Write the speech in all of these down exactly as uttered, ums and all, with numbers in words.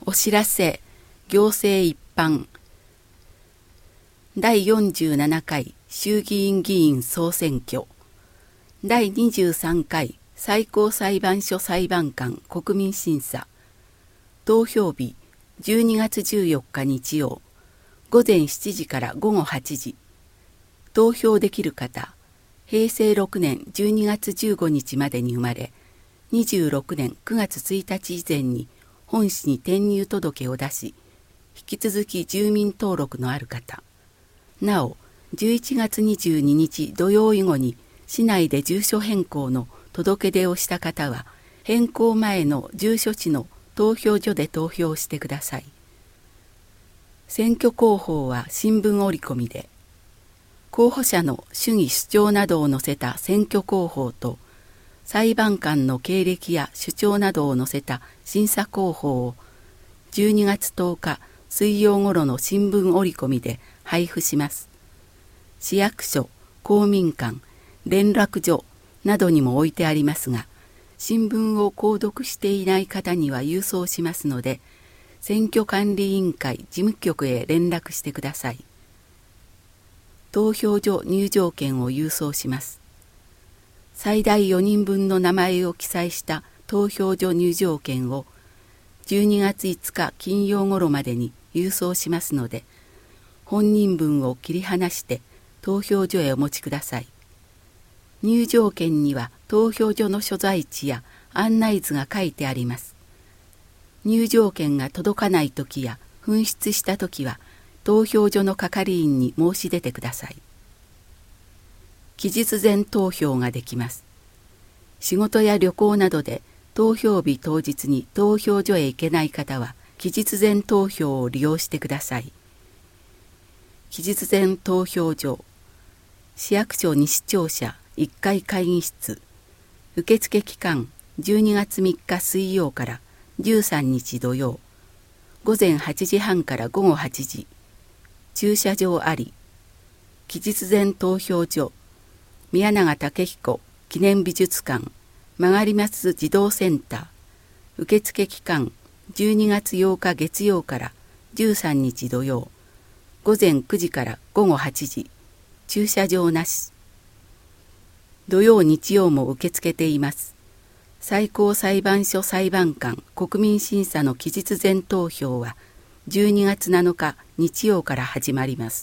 お知らせ、行政一般。だいよんじゅうななかい衆議院議員総選挙。だいにじゅうさんかい最高裁判所裁判官国民審査。投票日、じゅうにがつじゅうよっか日曜。午前しちじから午後はちじ。投票できる方、へいせいろくねんじゅうにがつじゅうごにちまでに生まれ、にじゅうろくねんくがつついたち以前に本市に転入届を出し、引き続き住民登録のある方。なお、じゅういちがつにじゅうににち土曜以後に市内で住所変更の届け出をした方は、変更前の住所地の投票所で投票してください。選挙広報は新聞折り込みで、候補者の主義主張などを載せた選挙広報と、裁判官の経歴や主張などを載せた審査広報をじゅうにがつとおか水曜ごろの新聞折り込みで配布します。市役所、公民館、連絡所などにも置いてありますが、新聞を購読していない方には郵送しますので、選挙管理委員会事務局へ連絡してください。投票所入場券を郵送します。最大よにんぶんの名前を記載した投票所入場券をじゅうにがついつか金曜頃までに郵送しますので、本人分を切り離して投票所へお持ちください。入場券には投票所の所在地や案内図が書いてあります。入場券が届かないときや紛失したときは、投票所の係員に申し出てください。期日前投票ができます。仕事や旅行などで投票日当日に投票所へ行けない方は、期日前投票を利用してください。期日前投票所、市役所西庁舎いっかい会議室、受付期間じゅうにがつみっか水曜からじゅうさんにち土曜、午前はちじはんから午後はちじ、駐車場あり。期日前投票所、宮永武彦記念美術館曲がり松児童センター、受付期間じゅうにがつようか月曜からじゅうさんにち土曜、午前くじから午後はちじ、駐車場なし。土曜日曜も受け付けています。最高裁判所裁判官国民審査の期日前投票はじゅうにがつなのか日曜から始まります。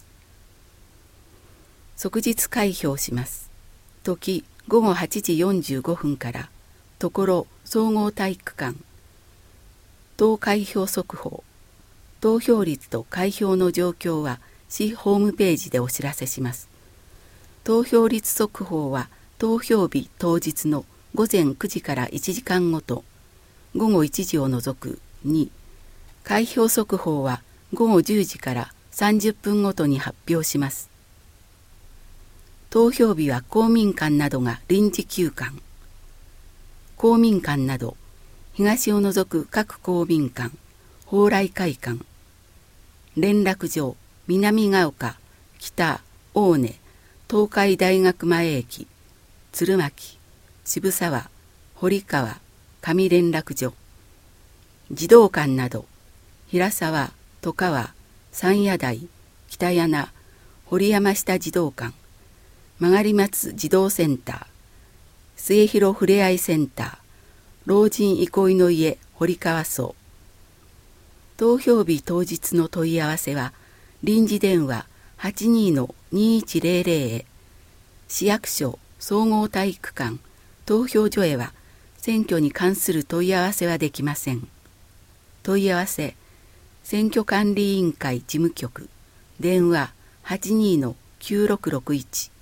即日開票します。時ごごはちじよんじゅうごふんから、ところ総合体育館。投開票速報。投票率と開票の状況は市ホームページでお知らせします。投票率速報は投票日当日のごぜんくじからいちじかんごと、ごごいちじを除くに、開票速報はごごじゅうじからさんじゅっぷんごとに発表します。投票日は公民館などが臨時休館。公民館など、東を除く各公民館、蓬莱会館、連絡場、南ヶ丘、北、大根、東海大学前駅、鶴巻、渋沢、堀川、上連絡所、児童館など、平沢、戸川、山谷台、北柳、堀山下児童館、曲がり松児童センター、末広ふれあいセンター、老人憩いの家堀川荘。投票日当日の問い合わせは、臨時電話 はちにーにいちぜろぜろ へ、市役所、総合体育館、投票所へは、選挙に関する問い合わせはできません。問い合わせ、選挙管理委員会事務局、電話 はちにーきゅうろくろくいち。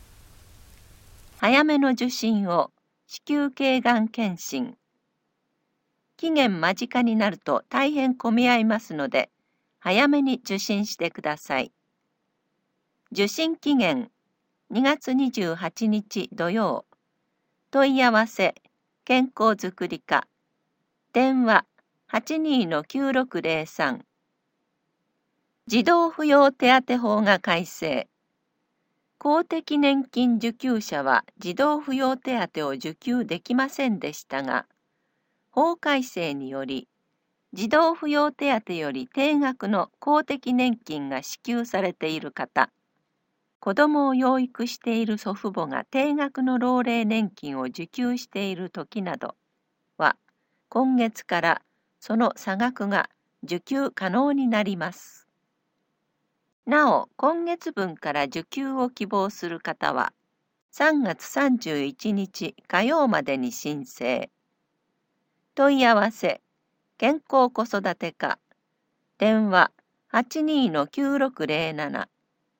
早めの受診を子宮頸がん検診。期限間近になると大変混み合いますので、早めに受診してください。受診期限にがつにじゅうはちにち土曜。問い合わせ、健康づくり課。電話 はちにーきゅうろくぜろさん。児童扶養手当法が改正。公的年金受給者は児童扶養手当を受給できませんでしたが、法改正により、 児童扶養手当より定額の公的年金が支給されている方、子どもを養育している祖父母が定額の老齢年金を受給している時などは、今月からその差額が受給可能になります。なお、今月分から受給を希望する方は、さんがつさんじゅういちにち火曜までに申請。問い合わせ、健康子育て課、電話 はちにーのきゅうろくぜろなな。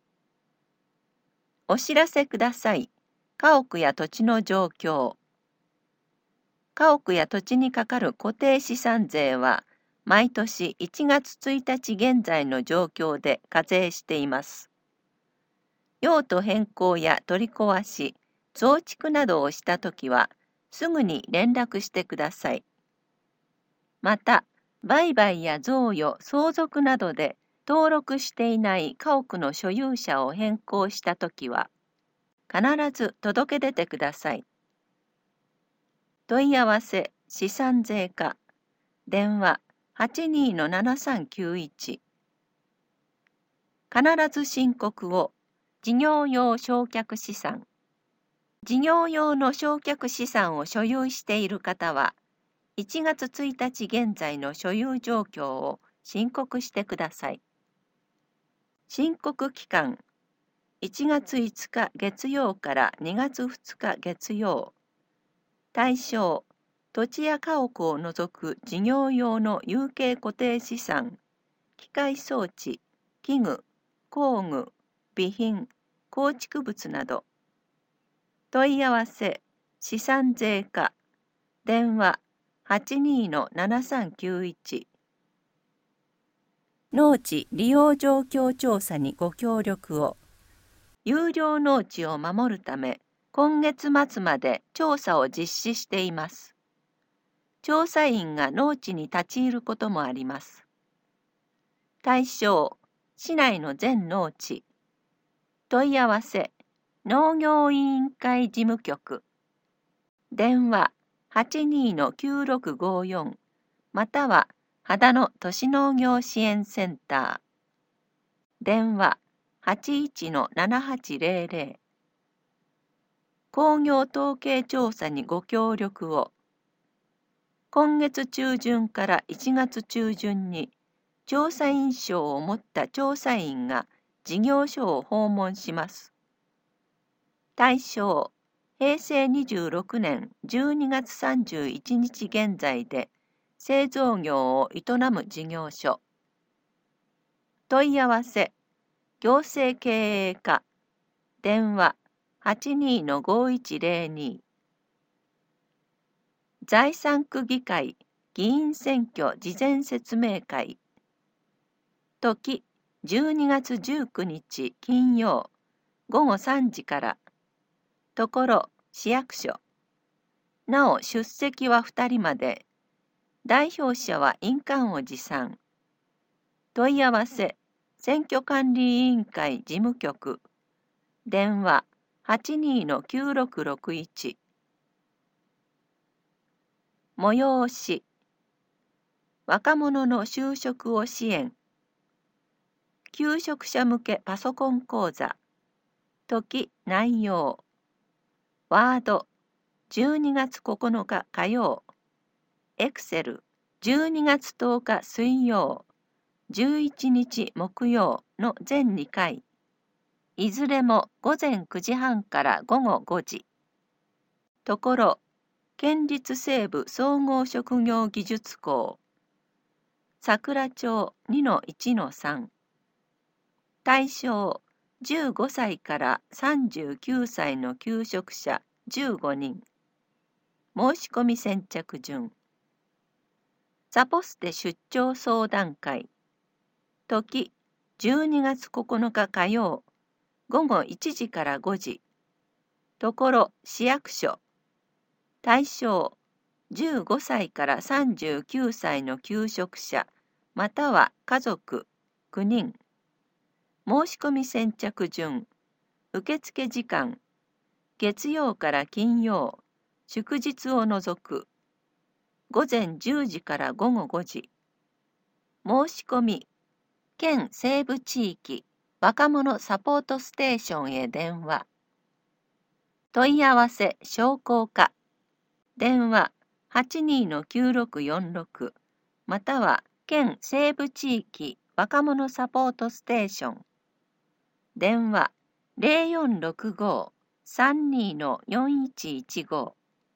お知らせください。家屋や土地の状況。家屋や土地にかかる固定資産税は、毎年いちがつついたち現在の状況で課税しています。用途変更や取り壊し、増築などをしたときは、すぐに連絡してください。また、売買や贈与、相続などで登録していない家屋の所有者を変更したときは、必ず届け出てください。問い合わせ、資産税課、電話 はちにーのななさんきゅういち。必ず申告を、事業用償却資産。事業用の償却資産を所有している方は、いちがつついたち現在の所有状況を申告してください。申告期間、いちがついつか月曜からにがつふつか月曜。対象、土地や家屋を除く事業用の有形固定資産、機械装置、器具、工具、備品、構築物など。問い合わせ、資産税課、電話 はちにーのななさんきゅういち。農地利用状況調査にご協力を。有料農地を守るため、今月末まで調査を実施しています。調査員が農地に立ち入ることもあります。対象、市内の全農地。問い合わせ、農業委員会事務局。電話 はちにーのきゅうろくごよん または秦野都市農業支援センター。電話 はちいちのななはちぜろぜろ。工業統計調査にご協力を。今月中旬からいちがつ中旬に調査員証を持った調査員が事業所を訪問します。対象、へいせいにじゅうろくねんじゅうにがつさんじゅういちにち現在で製造業を営む事業所。問い合わせ、行政経営課、電話 はちにーのごいちぜろに。財産区議会議員選挙事前説明会。時、じゅうにがつじゅうくにち金曜、ごごさんじから。ところ、市役所。なお、出席はふたりまで。代表者は印鑑を持参。問い合わせ、選挙管理委員会事務局。電話 はちにーのきゅうろくろくいち。催し。若者の就職を支援。求職者向けパソコン講座。時、内容。ワード、じゅうにがつここのか火曜。エクセル、じゅうにがつとおか水曜。じゅういちにち木曜の全にかい。いずれもごぜんくじはんからごごごじ。ところ、県立西部総合職業技術校。桜町 にのいちのさん。対象、じゅうごさいからさんじゅうきゅうさいの求職者じゅうごにん。申し込み先着順。サポステ出張相談会。時、じゅうにがつここのか火曜、ごごいちじからごじ。ところ、市役所。対象、じゅうごさいからさんじゅうきゅうさいの求職者、または家族きゅうにん。申し込み先着順。受付時間。月曜から金曜、祝日を除く。ごぜんじゅうじからごごごじ。 申し込み、県西部地域若者サポートステーションへ電話。問い合わせ商工課。電話 はちにーのきゅうろくよんろく または県西部地域若者サポートステーション。電話 ゼロよんろくご さんにーのよんいちいちご。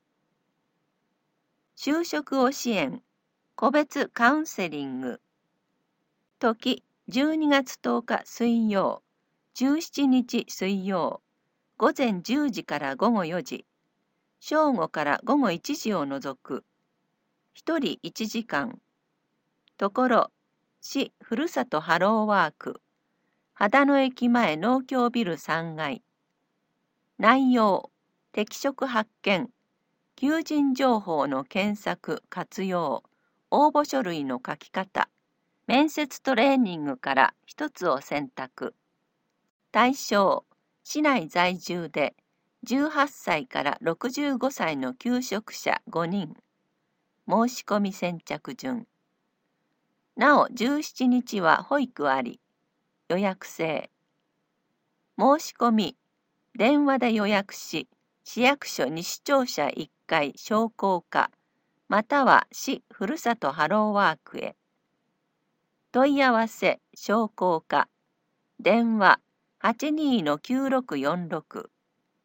就職を支援、個別カウンセリング。時じゅうにがつとおか水曜、じゅうしちにち水曜、午前じゅうじから午後よじ、正午から午後いちじを除く。ひとりいちじかん。ところ、市ふるさとハローワーク。秦野駅前農協ビルさんがい。内容、適職発見、求人情報の検索・活用、応募書類の書き方、面接トレーニングから一つを選択。対象、市内在住でじゅうはっさいからろくじゅうごさいの求職者ごにん。申し込み先着順。なおじゅうしちにちは保育あり。予約制。申し込み、電話で予約し、市役所西庁舎いっかい商工課、または市ふるさとハローワークへ。問い合わせ商工課。電話 はちにーのきゅうろくよんろく。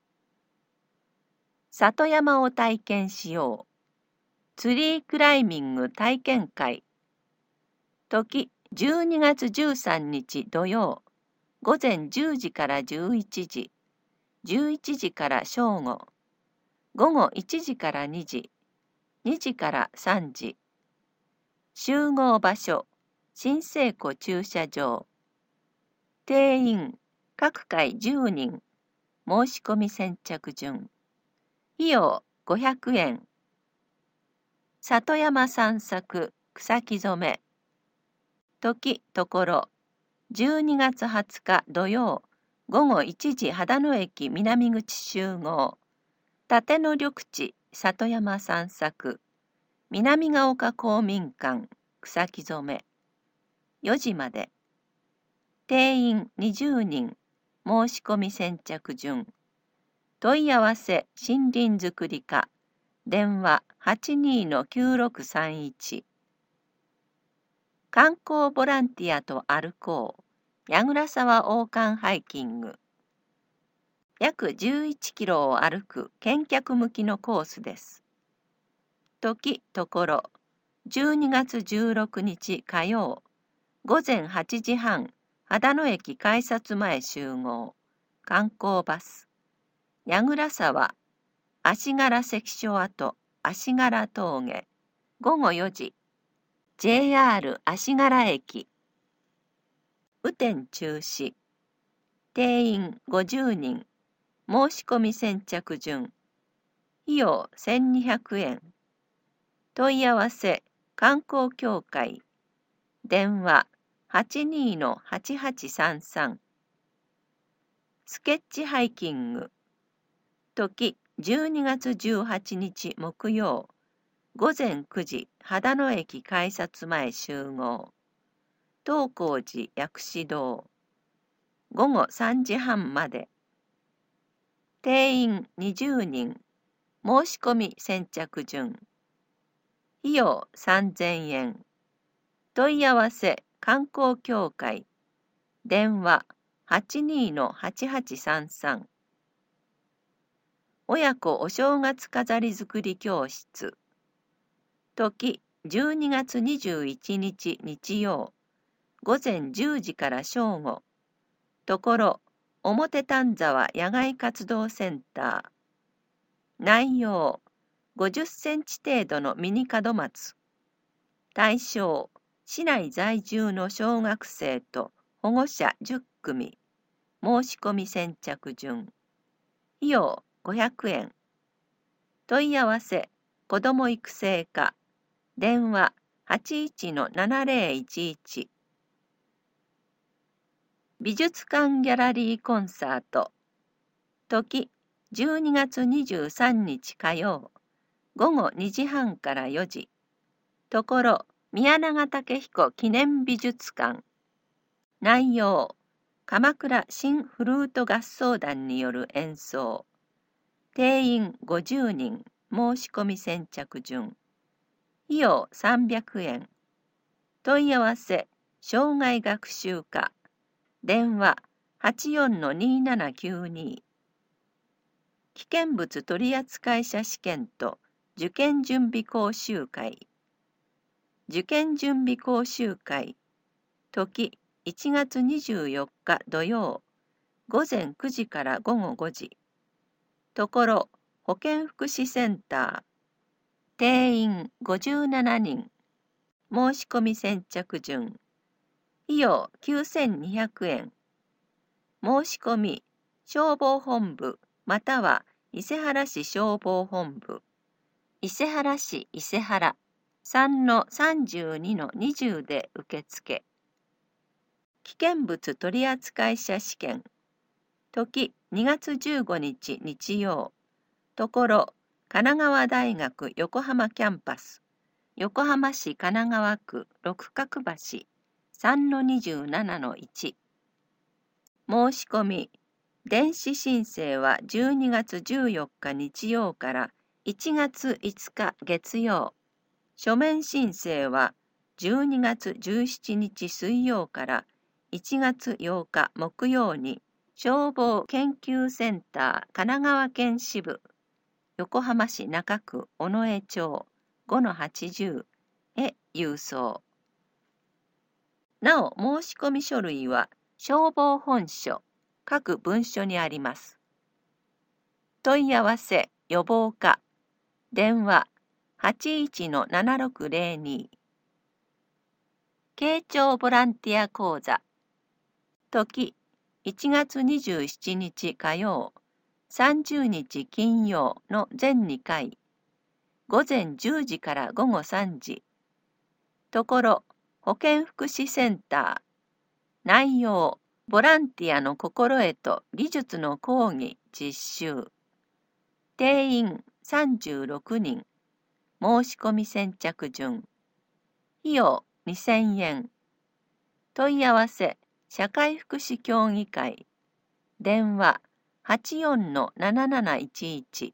里山を体験しよう。ツリークライミング体験会。時じゅうにがつじゅうさんにち土曜、午前じゅうじからじゅういちじ、じゅういちじから正午、午後いちじからにじ、にじからさんじ。集合場所、新生湖駐車場。定員、各回じゅうにん。申し込み先着順。費用ごひゃくえん。里山散策、草木染め。時、ところ、じゅうにがつはつか土曜、午後いちじ秦野駅南口集合。立野緑地、里山散策。南ヶ丘公民館、草木染め。よじまで。定員にじゅうにん。申し込み先着順。問い合わせ森林づくり課。電話 はちにーのきゅうろくさんいち。観光ボランティアと歩こう。矢倉沢王冠ハイキング。約じゅういちキロを歩く見客向きのコースです。時、ところ、じゅうにがつじゅうろくにち火曜、午前はちじはん、秦野駅改札前集合。観光バス。矢倉沢、足柄関所跡、足柄峠。午後よじ。ジェイアール 足柄駅。雨天中止。定員ごじゅうにん。申し込み先着順。費用せんにひゃくえん。問い合わせ観光協会。電話 はちにーのはちはちさんさん。スケッチハイキング。時じゅうにがつじゅうはちにち木曜。午前くじ、秦野駅改札前集合。東光寺薬師堂。午後さんじはんまで。定員にじゅうにん。申し込み先着順。費用さんぜんえん。問い合わせ観光協会。電話 はちにーのはちはちさんさん。親子お正月飾り作り教室。時じゅうにがつにじゅういちにち日曜。午前じゅうじから正午。ところ、表丹沢野外活動センター。内容、ごじゅっセンチ程度のミニ門松。対象、市内在住の小学生と保護者じゅっくみ。申し込み先着順。費用ごひゃくえん。問い合わせ、子ども育成課。電話 はちいちのななぜろいちいち。美術館ギャラリーコンサート。時じゅうにがつにじゅうさんにち火曜。午後にじはんからよじ。ところ、 宮永武彦記念美術館。内容、鎌倉新フルート合奏団による演奏。定員ごじゅうにん、申し込み先着順。費用さんびゃくえん。問い合わせ、障害学習課。電話 はちよんのにななきゅうに。危険物取扱者試験と受験準備講習会。受験準備講習会。時いちがつにじゅうよっか土曜、午前くじから午後ごじ。ところ、保健福祉センター。定員ごじゅうななにん。申し込み先着順。費用きゅうせんにひゃくえん。申し込み、消防本部または伊勢原市消防本部。伊勢原市伊勢原 さんのさんじゅうにのにじゅう で受付。危険物取扱者試験。時にがつじゅうごにち日曜。ところ、神奈川大学横浜キャンパス。横浜市神奈川区六角橋 さんのにじゅうななのいち。申し込み。電子申請はじゅうにがつじゅうよっか日曜からいちがついつか月曜。書面申請はじゅうにがつじゅうしちにち水曜からいちがつようか木曜に消防研究センター神奈川県支部横浜市中区尾上町 ごのはちじゅう へ郵送。なお申し込み書類は消防本書各文書にあります。問い合わせ予防課電話 はちいちのななろくぜろに。慶長ボランティア講座。時いちがつにじゅうしちにち火曜、さんじゅうにち金曜の全にかい。午前じゅうじから午後さんじ。ところ、保健福祉センター。内容、ボランティアの心得と技術の講義実習。定員さんじゅうろくにん。申し込み先着順。費用にせんえん。問い合わせ、社会福祉協議会。電話 はちよんのなななないちいち。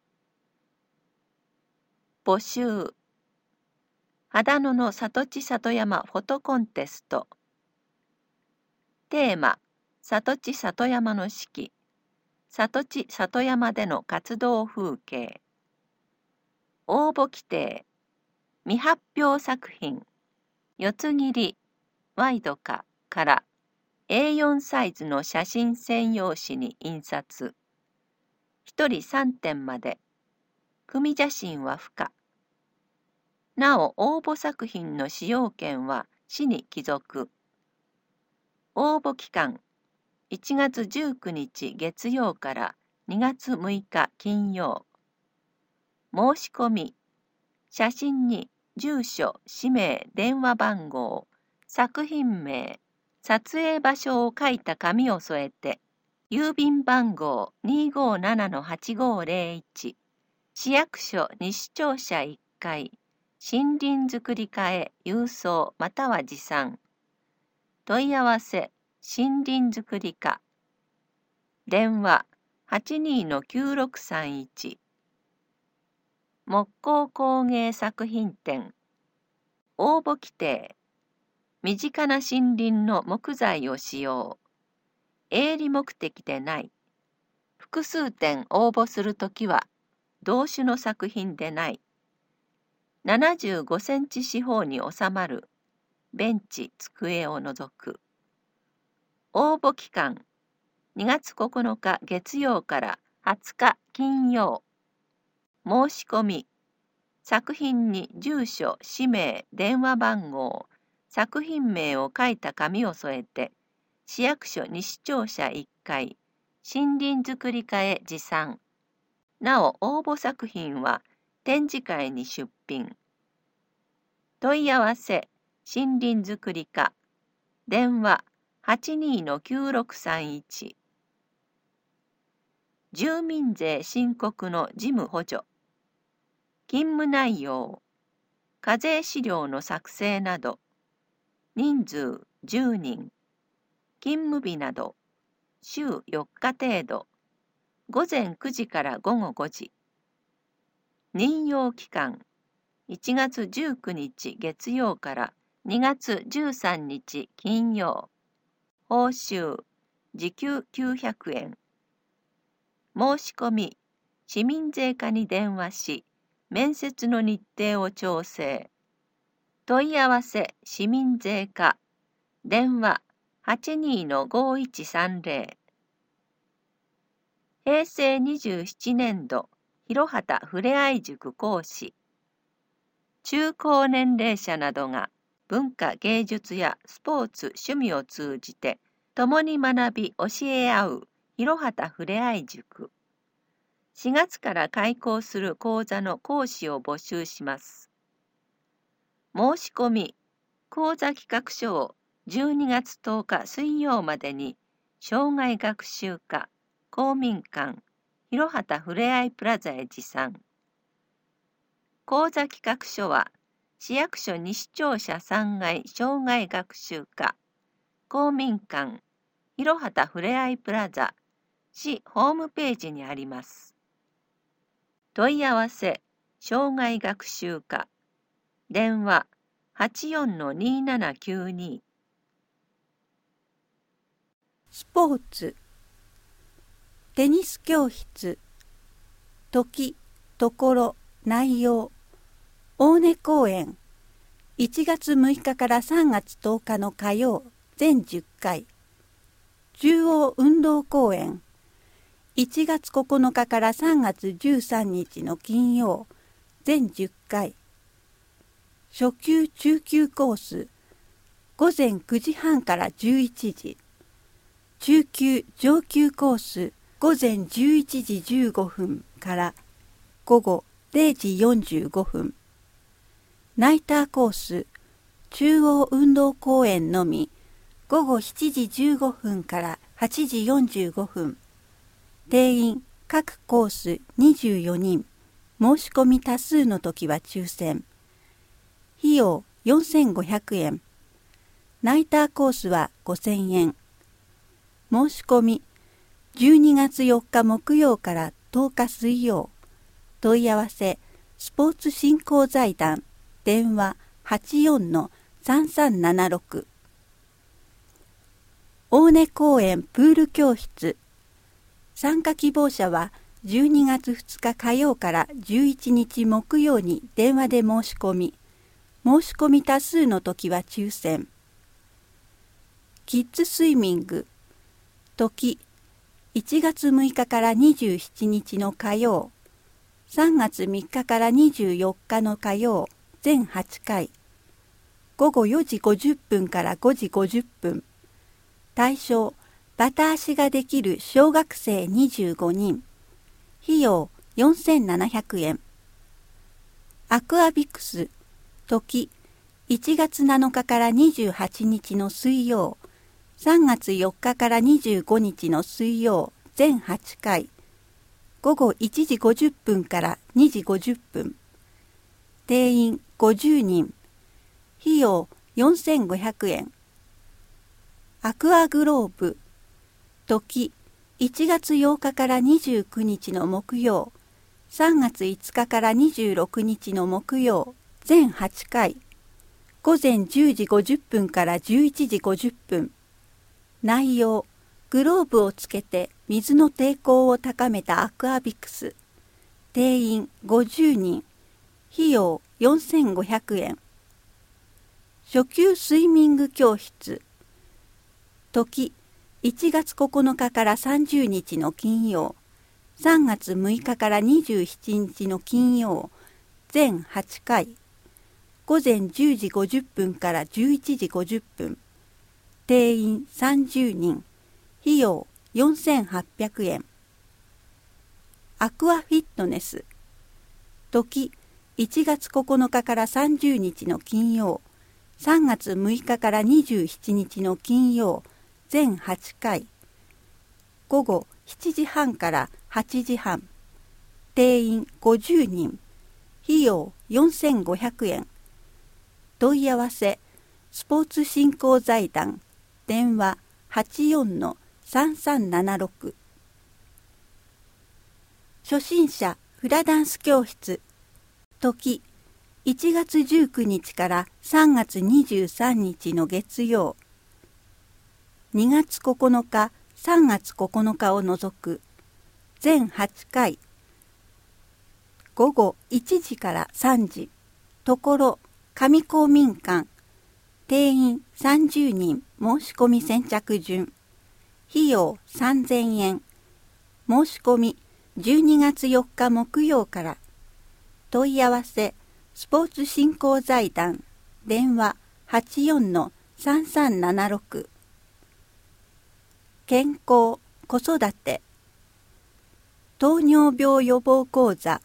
募集。秦野の里地里山フォトコンテスト。テーマ、里地里山の四季。里地里山での活動風景。応募規定。未発表作品。四つ切り、ワイド化から エーよん サイズの写真専用紙に印刷。ひとりさんてんまで。組写真は不可。なお、応募作品の使用権は市に帰属。応募期間、いちがつじゅうくにち月曜からにがつむいか金曜。申し込み、写真に住所、氏名、電話番号、作品名、撮影場所を書いた紙を添えて、郵便番号 にーごーななのはちごーぜろいち、市役所西庁舎いっかい、森林づくり課へ郵送または持参。問い合わせ、森林づくり課。電話 はちにーのきゅうろくさんいち。木工工芸作品展。応募規定。身近な森林の木材を使用。営利目的でない。複数点応募するときは、同種の作品でない。ななじゅうごセンチ四方に収まる。ベンチ、机を除く。応募期間。にがつここのか月曜からはつか金曜。申し込み。作品に住所、氏名、電話番号、作品名を書いた紙を添えて、市役所西庁舎いっかい、森林づくり課へ持参。なお、応募作品は展示会に出品。問い合わせ、森林づくり課。電話 はちにーのきゅうろくさんいち。住民税申告の事務補助。勤務内容。 課税資料の作成など、人数じゅうにん、勤務日など、週よっか程度、午前くじから午後ごじ。任用期間、いちがつじゅうくにち月曜からにがつじゅうさんにち金曜。報酬、時給きゅうひゃくえん。申し込み、市民税課に電話し、面接の日程を調整。問い合わせ市民税課。電話 はちにーのごいちさんぜろ。へいせいにじゅうななねんど、広畑ふれあい塾講師。中高年齢者などが文化芸術やスポーツ趣味を通じて共に学び教え合う広畑ふれあい塾。しがつから開講する講座の講師を募集します。申し込み、講座企画書をじゅうにがつとおか水曜までに、障害学習課、公民館、広畑ふれあいプラザへ持参。講座企画書は、市役所西庁舎さんがい障害学習課、公民館、広畑ふれあいプラザ、市ホームページにあります。問い合わせ、障害学習課、電話 はちよんのにーななきゅうに。 スポーツ、テニス教室、時、ところ、内容、大根公園、いちがつむいかからさんがつとおかの火曜、全じゅっかい。中央運動公園、いちがつここのかからさんがつじゅうさんにちの金曜、全じゅっかい。初級中級コース、ごぜんくじはんからじゅういちじ。中級上級コース、ごぜんじゅういちじじゅうごふんからごごれいじよんじゅうごふん。ナイターコース、中央運動公園のみ、ごごしちじじゅうごふんからはちじよんじゅうごふん。定員各コースにじゅうよにん。申し込み多数の時は抽選。費用よんせんごひゃくえん。ナイターコースはごせんえん。申し込みじゅうにがつよっか木曜からとおか水曜。問い合わせスポーツ振興財団電話 はちよんのさんさんななろく。大根公園プール教室。参加希望者はじゅうにがつふつか火曜からじゅういちにち木曜に電話で申し込み、申し込み多数の時は抽選。キッズスイミング。時、いちがつむいかからにじゅうしちにちの火曜、さんがつみっかからにじゅうよっかの火曜、全はちかい。ごごよじごじゅっぷんからごじごじゅっぷん。対象、バタ足ができる小学生にじゅうごにん。費用よんせんななひゃくえん。アクアビクス。時、いちがつなのかからにじゅうはちにちの水曜、さんがつよっかからにじゅうごにちの水曜、全はちかい。ごごいちじごじゅっぷんからにじごじゅっぷん。定員ごじゅうにん。費用よんせんごひゃくえん。アクアグローブ。時、いちがつようかからにじゅうくにちの木曜、さんがついつかからにじゅうろくにちの木曜、全はちかい。ごぜんじゅうじごじゅっぷんからじゅういちじごじゅっぷん。内容、グローブをつけて水の抵抗を高めたアクアビクス。定員ごじゅうにん。費用よんせんごひゃくえん。初級スイミング教室。時、いちがつここのかからさんじゅうにちの金曜、さんがつむいかからにじゅうしちにちの金曜、全はちかい。ごぜんじゅうじごじゅっぷんからじゅういちじごじゅっぷん。定員さんじゅうにん。費用よんせんはっぴゃくえん。アクアフィットネス。時、いちがつここのかからさんじゅうにちの金曜、さんがつむいかからにじゅうしちにちの金曜、全はちかい。ごごしちじはんからはちじはん。定員ごじゅうにん。費用よんせんごひゃくえん。 問い合わせスポーツ振興財団電話 はちよんのさんさんななろく。初心者フラダンス教室時いちがつじゅうくにちからさんがつにじゅうさんにちの月曜、にがつここのかさんがつここのかを除く全はちかい、ごごいちじからさんじ、ところ上公民館、定員さんじゅうにん申し込み先着順、費用さんぜんえん、申し込みじゅうにがつよっか木曜から。問い合わせスポーツ振興財団電話 はちよんのさんさんななろく。健康子育て糖尿病予防講座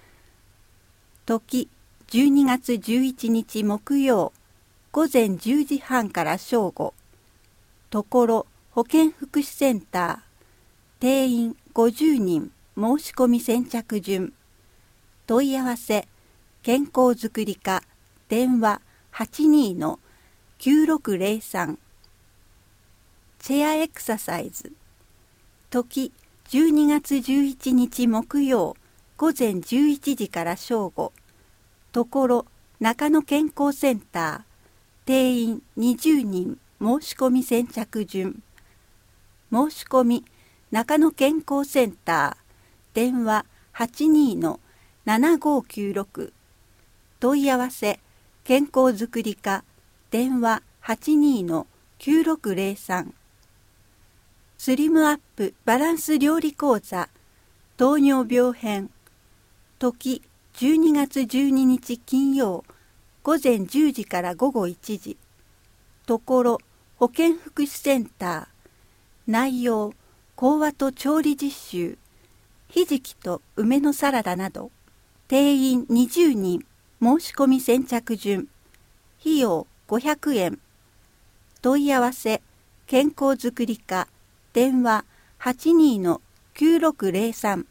時じゅうにがつじゅういちにち木曜ごぜんじゅうじはんから正午、ところ保健福祉センター、定員ごじゅうにん申し込み先着順、問い合わせ健康づくり課電話 はちにーのきゅうろくぜろさん。チェアエクササイズ時じゅうにがつじゅういちにち木曜ごぜんじゅういちじから正午、ところ中野健康センター、定員にじゅうにん申し込み先着順、申し込み中野健康センター電話 はちにーのななごーきゅうろく。問い合わせ健康づくり課電話 はちにーのきゅうろくぜろさん。スリムアップバランス料理講座糖尿病編時じゅうにがつじゅうににち金曜ごぜんじゅうじからごごいちじ、ところ保健福祉センター、内容講話と調理実習、ひじきと梅のサラダなど、定員にじゅうにん申し込み先着順、費用ごひゃくえん、問い合わせ健康づくり課電話 はちにーのきゅうろくぜろさん。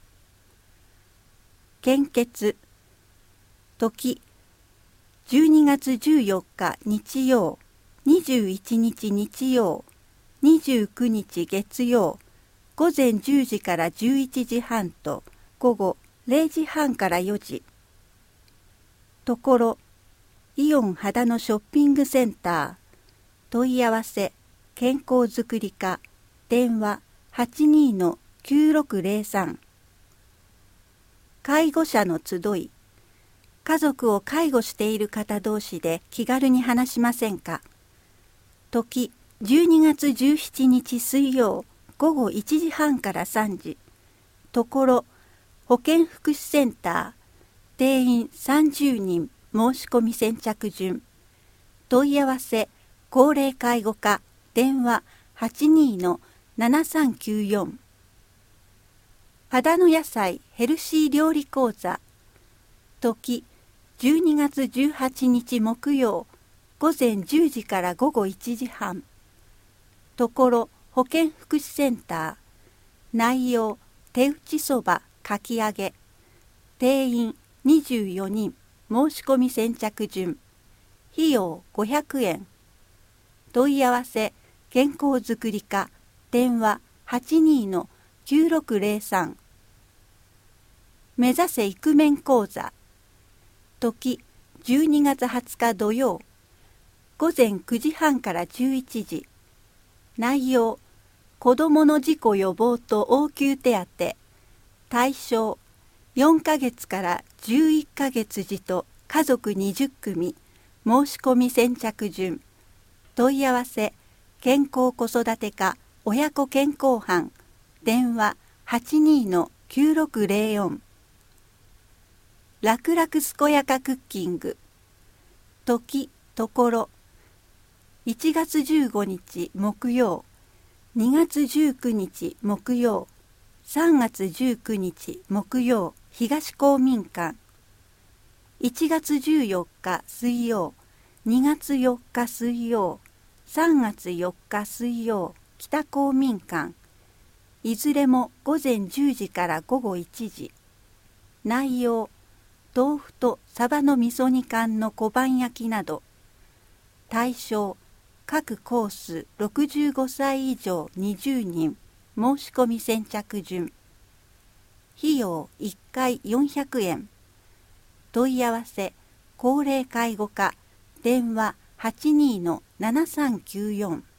献血時じゅうにがつじゅうよっか日曜、にじゅういちにち日曜、にじゅうくにち月曜、ごぜんじゅうじからじゅういちじはんとごごれいじはんからよじ、ところイオン秦野ショッピングセンター、問い合わせ健康づくり課電話 はちにーのきゅうろくぜろさん。介護者の集い、家族を介護している方同士で気軽に話しませんか。時じゅうにがつじゅうしちにち水曜ごごいちじはんからさんじ、ところ保健福祉センター、定員さんじゅうにん申し込み先着順、問い合わせ高齢介護課電話 はちにーのななさんきゅうよん。秦野野菜ヘルシー料理講座時じゅうにがつじゅうはちにち木曜ごぜんじゅうじからごごいちじはん、ところ保健福祉センター、内容手打ちそばかき揚げ、定員にじゅうよにん申し込み先着順、費用ごひゃくえん、問い合わせ健康づくり課電話 はちにーのきゅうろくぜろさん。目指せイクメン講座時じゅうにがつはつか土曜ごぜんくじはんからじゅういちじ、内容子どもの事故予防と応急手当、対象よんかげつからじゅういっかげつ児と家族にじゅっくみ、申し込み先着順、問い合わせ健康子育て課親子健康班電話 はちにーのきゅうろくぜろよん。楽々健やかクッキング時ところいちがつじゅうごにち木曜、にがつじゅうくにち木曜、さんがつじゅうくにち木曜東公民館、いちがつじゅうよっか水曜、にがつよっか水曜、さんがつよっか水曜北公民館、いずれもごぜんじゅうじからごごいちじ、内容豆腐とサバの味噌煮缶の小判焼きなど、 対象各コースろくじゅうごさい以上にじゅうにん申し込み先着順。費用いっかいよんひゃくえん。問い合わせ高齢介護課電話 はちにーのななさんきゅうよん。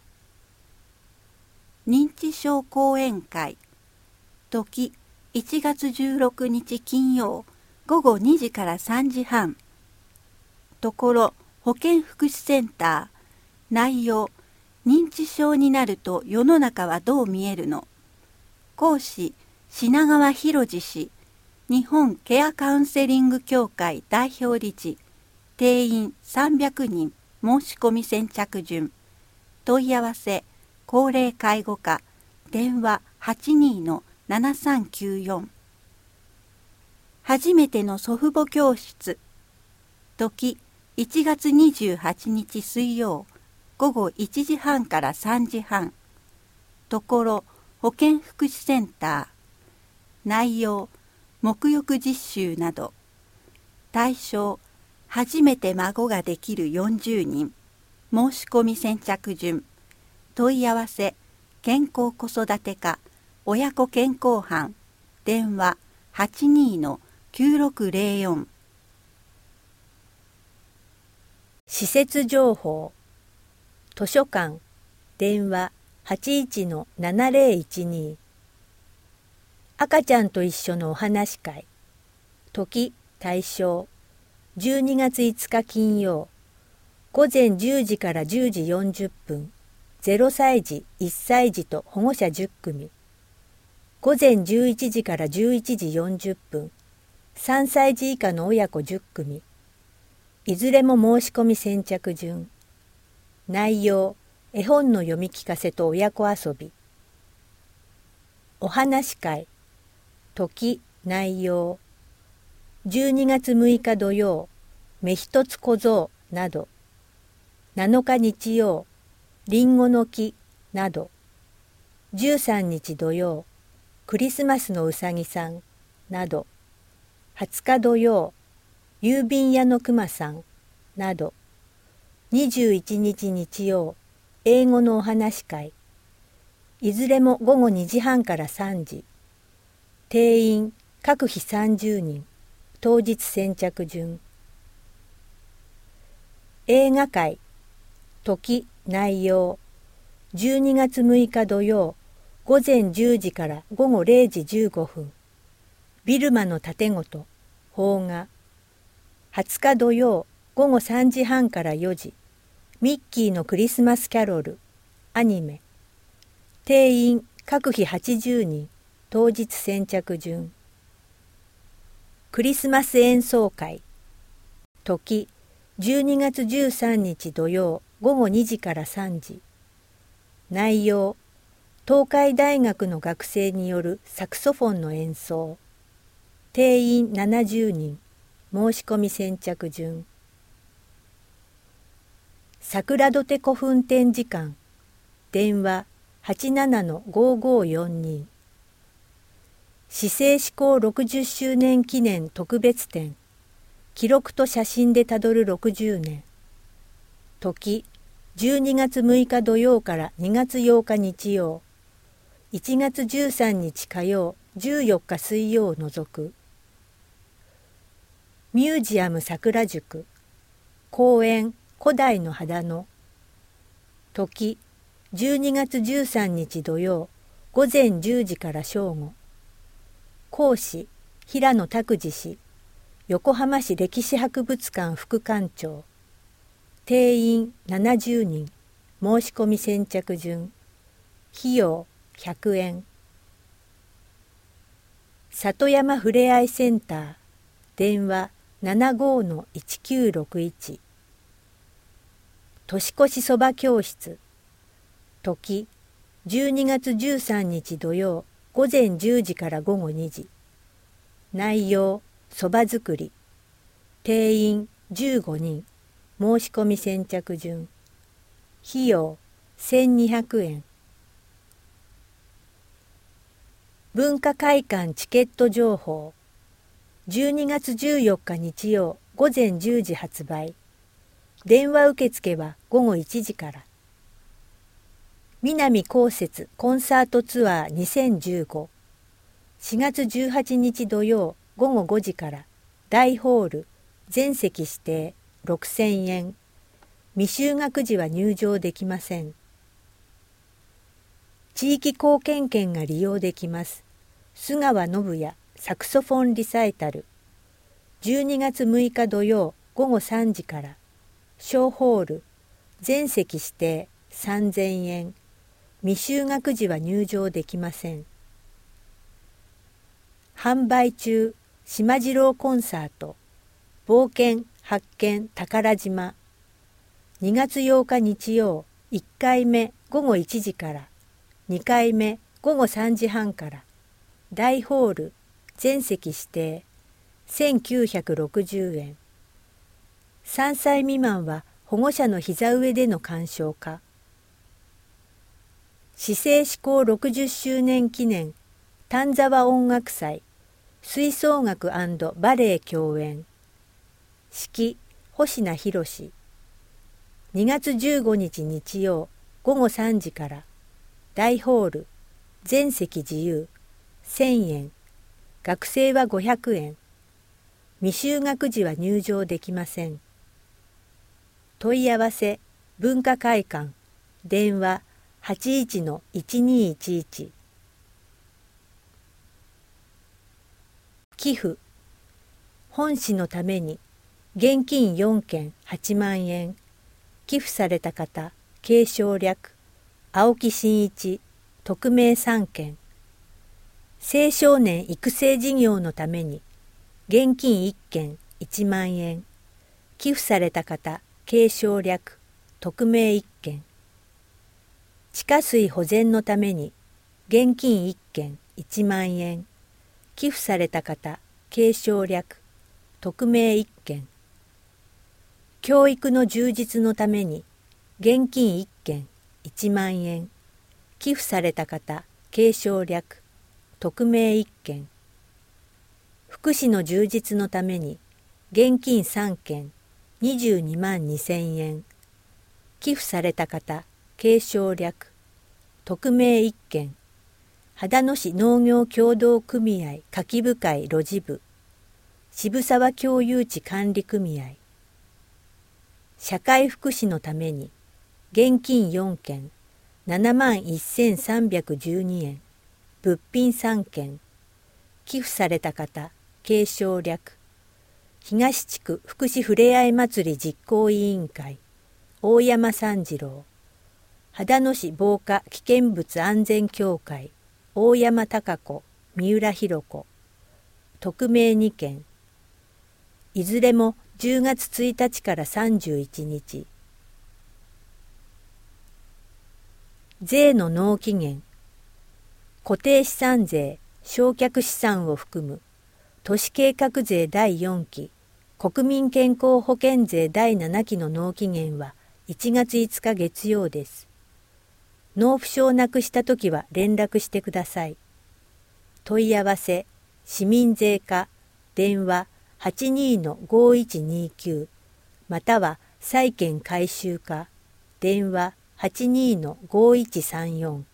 認知症講演会時いちがつじゅうろくにち金曜ごごにじからさんじはん。ところ保健福祉センター。内容認知症になると世の中はどう見えるの。講師品川博二氏。日本ケアカウンセリング協会代表理事。定員さんびゃくにん申し込み先着順。問い合わせ高齢介護課電話 はちにーのななさんきゅうよん。初めての祖父母教室時いちがつにじゅうはちにち水曜ごごいちじはんからさんじはん。ところ保健福祉センター。内容沐浴実習など。対象初めて孫ができるよんじゅうにん申し込み先着順。問い合わせ健康子育て課親子健康班電話 はちにーのきゅうろくぜろよん。 施設情報図書館電話 はちいちのななぜろいちに。赤ちゃんと一緒のお話会時対象じゅうにがついつか金曜ごぜんじゅうじからじゅうじよんじゅっぷん。ゼロさいじいっさいじと保護者じゅっくみ。ごぜんじゅういちじからじゅういちじよんじゅっぷん。さんさいじ以下の親子じゅっくみ。いずれも申し込み先着順。内容絵本の読み聞かせと親子遊び。お話会時内容じゅうにがつむいか土曜目一つ小僧など。なのか日曜りんごの木など。じゅうさんにち土曜クリスマスのうさぎさんなど。はつか土曜郵便屋のくまさんなど。にじゅういちにち日曜英語のお話会。いずれもごごにじはんからさんじ。定員各日さんじゅうにん当日先着順。映画会時内容じゅうにがつむいか土曜ごぜんじゅうじからごごれいじじゅうごふん。ビルマの盾事邦画。はつか土曜ごごさんじはんからよじ。ミッキーのクリスマスキャロルアニメ。定員各日はちじゅうにん当日先着順。クリスマス演奏会時じゅうにがつじゅうさんにち土曜ごごにじからさんじ。内容東海大学の学生によるサクソフォンの演奏。定員ななじゅうにん申し込み先着順。桜土手古墳展示館電話 はちななのごごよんに。市政施行ろくじゅっしゅうねん記念特別展記録と写真でたどるろくじゅうねん。時じゅうにがつむいか土曜からにがつようか日曜、いちがつじゅうさんにち火曜、じゅうよっか水曜を除く。ミュージアム桜宿公園古代の秦野。時じゅうにがつじゅうさんにち土曜ごぜんじゅうじから正午。講師平野拓司氏、横浜市歴史博物館副館長。定員ななじゅうにん申し込み先着順。費用ひゃくえん。里山ふれあいセンター電話 ななごのいちきゅうろくいち。年越しそば教室時じゅうにがつじゅうさんにち土曜ごぜんじゅうじからごごにじ。内容そば作り。定員じゅうごにん申し込み先着順。費用せんにひゃくえん。文化会館チケット情報。じゅうにがつじゅうよっか日曜ごぜんじゅうじ発売。 電話受付はごごいちじから。南こうせつコンサートツアーにせんじゅうご。しがつじゅうはちにち土曜ごごごじから大ホール全席指定ろくせんえん。未就学児は入場できません。地域貢献券が利用できます。須川信也サクソフォンリサイタル。じゅうにがつむいか土曜ごごさんじから小ホール全席指定さんぜんえん。未就学児は入場できません。販売中島次郎コンサート冒険発見宝島。にがつようか日曜いっかいめごごいちじからにかいめごごさんじはんから大ホール全席指定せんきゅうひゃくろくじゅうえん。さんさい未満は保護者の膝上での鑑賞可。市政施行ろくじゅっしゅうねん記念丹沢音楽祭吹奏楽&バレエ共演。指揮星名博。にがつじゅうごにち日曜ごごさんじから大ホール全席自由せんえん。学生はごひゃくえん。未就学児は入場できません。問い合わせ文化会館電話 はちいちのいちにいちいち。寄付本市のために現金よんけんはちまんえん。寄付された方継承略青木真一匿名さんけん。青少年育成事業のために現金いっけんいちまんえん。寄付された方継承略匿名いっけん。地下水保全のために現金いっけんいちまんえん。寄付された方継承略匿名いっけん。教育の充実のために現金いっけんいちまんえん。寄付された方継承略匿名いっけん。福祉の充実のために現金さんけんにじゅうにまんにせんえん。寄付された方継承略匿名いっけん。秦野市農業協同組合柿部会路地部渋沢共有地管理組合。社会福祉のために現金よんけんななまんせんさんびゃくじゅうにえん。物品さんけん。寄付された方継承略東地区福祉ふれあい祭り実行委員会大山三次郎。秦野市防火危険物安全協会大山貴子三浦弘子。匿名にけん。いずれもじゅうがつついたちからさんじゅういちにち。税の納期限。固定資産税償却資産を含む都市計画税だいよんき国民健康保険税だいななきの納期限はいちがついつか月曜です。納付書をなくしたときは連絡してください。問い合わせ市民税課電話 はちにーのごいちにきゅう または債券回収課電話 はちにーのごいちさんよん。